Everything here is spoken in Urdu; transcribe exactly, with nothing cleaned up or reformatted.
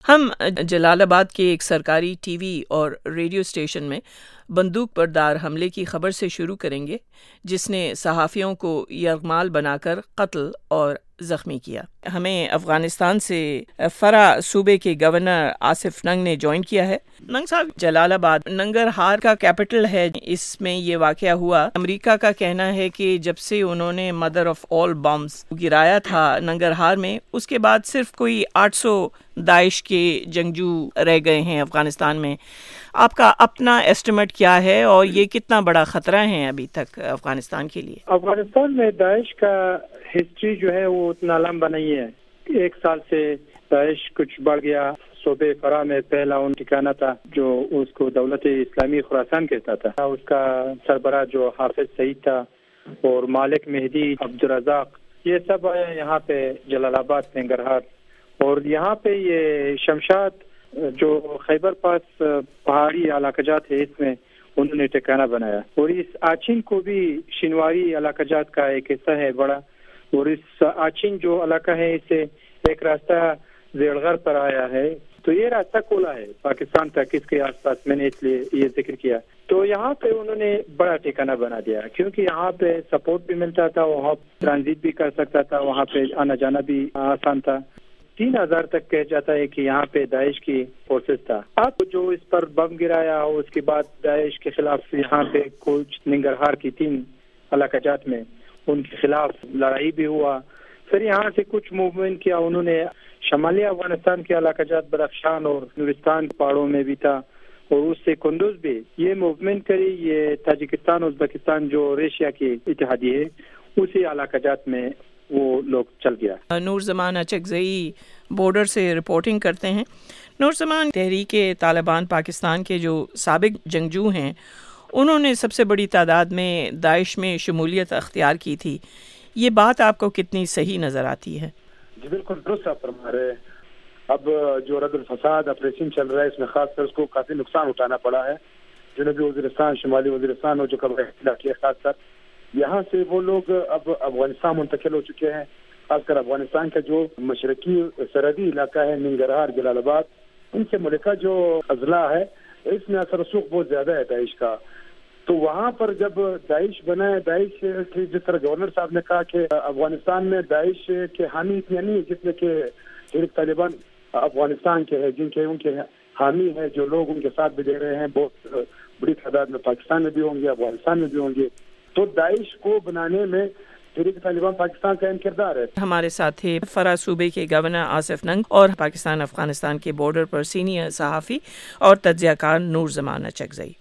ہم جلال آباد کے ایک سرکاری ٹی وی اور ریڈیو اسٹیشن میں بندوق بردار حملے کی خبر سے شروع کریں گے جس نے صحافیوں کو یرغمال بنا کر قتل اور زخمی کیا۔ ہمیں افغانستان سے فرا صوبے کے گورنر آصف ننگ نے جوائن کیا ہے۔ ننگ صاحب، جلال آباد ننگرہار کا کیپٹل ہے، اس میں یہ واقعہ ہوا۔ امریکہ کا کہنا ہے کہ جب سے انہوں نے مدر آف آل بمز گرایا تھا ننگرہار میں، اس کے بعد صرف کوئی آٹھ سو داعش کے جنگجو رہ گئے ہیں افغانستان میں۔ آپ کا اپنا ایسٹیمیٹ کیا ہے اور یہ کتنا بڑا خطرہ ہے ابھی تک افغانستان کے لیے؟ افغانستان میں داعش کا ہسٹری جو ہے وہ اتنا لمبا نہیں ہے۔ ایک سال سے داعش کچھ بڑھ گیا۔ صوبے فرا میں پہلا ان ٹھکانہ تھا جو اس کو دولت اسلامی خراسان کہتا تھا، اس کا سربراہ جو حافظ سعید تھا اور مالک مہدی عبدالرزاق، یہ سب آئے یہاں پہ جلال آباد ننگرہار، اور یہاں پہ یہ شمشاد جو خیبر پاس پہاڑی علاقہ جات ہے، اس میں انہوں نے ٹھکانہ بنایا، اور اس آچین کو بھی شنواری علاقہ جات کا ایک حصہ ہے بڑا، اور اس آچین جو علاقہ ہے اس سے ایک راستہ زیڑغر پر آیا ہے، تو یہ راستہ کھولا ہے پاکستان تک اس کے آس پاس، میں نے اس لیے یہ ذکر کیا۔ تو یہاں پہ انہوں نے بڑا ٹھکانہ بنا دیا کیونکہ یہاں پہ سپورٹ بھی ملتا تھا، وہاں ٹرانزٹ بھی کر سکتا تھا، وہاں پہ آنا جانا بھی آسان تھا۔ تین ہزار تک کہا جاتا ہے کہ یہاں پہ داعش کی فورسز تھا۔ اب جو اس پر بم گرایا، اس کے بعد داعش کے خلاف یہاں پہ کچھ ننگرہار کی تین علاقہ جات میں ان کے خلاف لڑائی بھی ہوا۔ پھر یہاں سے کچھ موومنٹ کیا انہوں نے، شمالی افغانستان کے علاقہ جات بدخشان اور نورستان پہاڑوں میں بھی تھا، اور اس سے کندوز بھی یہ موومنٹ کری۔ یہ تاجکستان ازبکستان جو ایشیا کی اتحادی ہے، اسی علاقہ جات میں وہ لوگ چل گیا۔ نور زمان اچکزئی بارڈر سے رپورٹنگ کرتے ہیں۔ نور زمان، تحریک طالبان پاکستان کے جو سابق جنگجو ہیں، انہوں نے سب سے بڑی تعداد میں داعش میں شمولیت اختیار کی تھی، یہ بات آپ کو کتنی صحیح نظر آتی ہے؟ جی بالکل درست آپ فرما رہے ہیں۔ اب جو رد الفساد آپریشن چل رہا ہے، اس میں خاص کر اس کو کافی نقصان اٹھانا پڑا ہے۔ جنوبی وزیرستان، شمالی وزیرستان اور جو قبائلی علاقے ہیں، خاص کر یہاں سے وہ لوگ اب افغانستان منتقل ہو چکے ہیں۔ خاص کر افغانستان کا جو مشرقی سرحدی علاقہ ہے ننگرہار، جلال آباد، ان سے ملکہ جو اضلاع ہے، اس میں اثر و رسوخ بہت زیادہ ہے داعش کا۔ تو وہاں پر جب داعش بنا ہے، داعش کی جس طرح گورنر صاحب نے کہا کہ افغانستان میں داعش کے حامی اتنے نہیں جتنے کہ تحریک طالبان افغانستان کے ہیں، جن کے ان کے حامی ہیں، جو لوگ ان کے ساتھ بھی دے رہے ہیں، بہت بڑی تعداد میں پاکستان میں بھی ہوں گے، افغانستان میں بھی ہوں گے۔ تو داعش کو بنانے میں تحریک طالبان پاکستان کا اہم کردار ہے۔ ہمارے ساتھ تھے فرا صوبے کے گورنر آصف ننگ اور پاکستان افغانستان کے بارڈر پر سینئر صحافی اور تجزیہ کار نور زمان اچکزئی۔